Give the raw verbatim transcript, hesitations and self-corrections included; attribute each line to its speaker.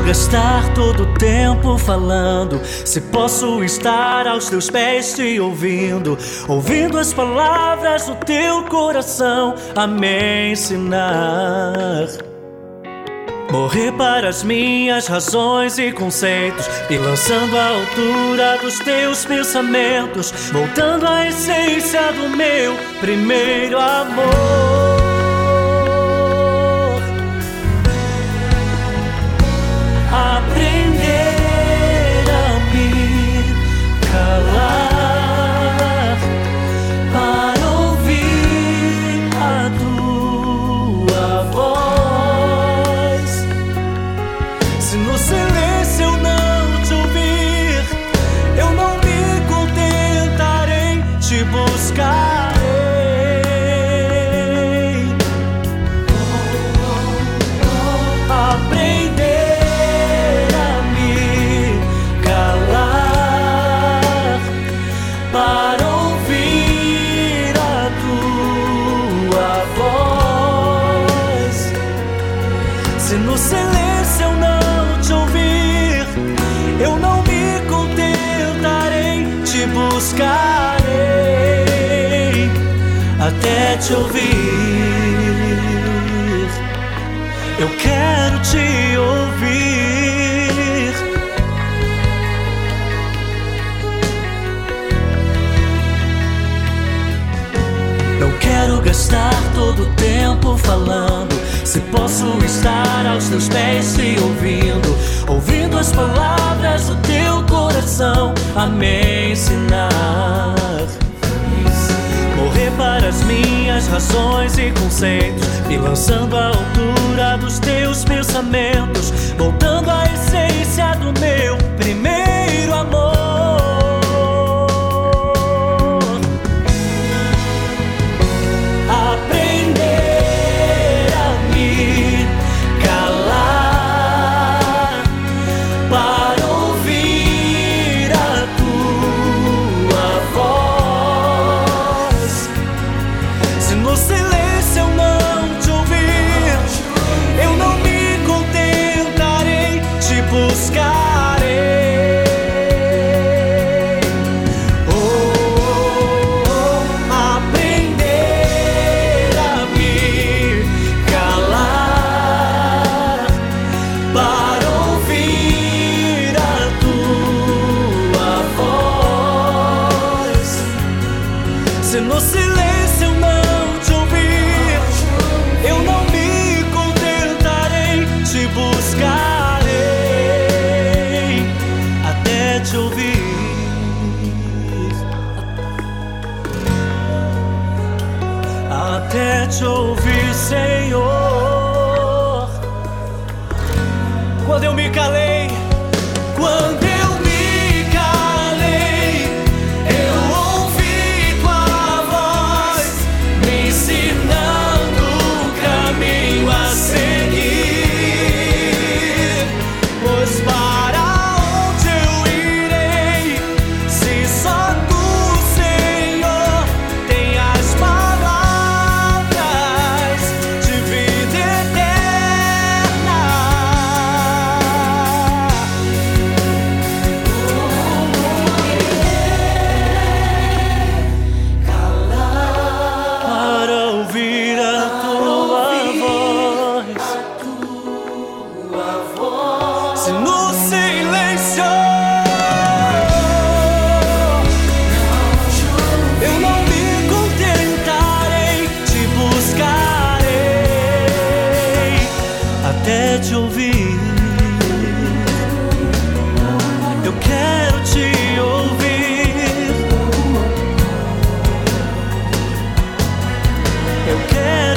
Speaker 1: gastar todo o tempo falando, se posso estar aos teus pés te ouvindo, ouvindo as palavras do teu coração a me ensinar. Morrer para as minhas razões e conceitos, me lançando à altura dos teus pensamentos, voltando à essência do meu primeiro amor. Aprender a me calar para ouvir a tua voz. Se no silêncio eu não te ouvir, eu não me contentarei, te buscarei. Aprender para ouvir a tua voz. Se no silêncio eu não te ouvir, eu não me contentarei, te buscarei até te ouvir. Eu quero te ouvir. Quero gastar todo o tempo falando, se posso estar aos teus pés te ouvindo, ouvindo as palavras do teu coração a me ensinar. Morrer para as minhas razões e conceitos, me lançando à altura dos teus pensamentos, voltando à essência do meu primeiro amor. No silêncio eu não te ouvir, eu não me contentarei, te buscarei. Oh, oh, oh, aprender a me calar para ouvir a tua voz. Se no silêncio eu não te buscarei até te ouvir, até te ouvir, Senhor. Quando eu me calei, quando eu me calei, eu ouvi tua voz me ensinando o caminho a seguir. Pois para onde eu irei, se só tu, Senhor, tem as palavras de vida eterna. Para ouvir a tua voz. Se no silêncio eu não me contentarei, te buscarei até te ouvir. Eu quero te ouvir. Eu quero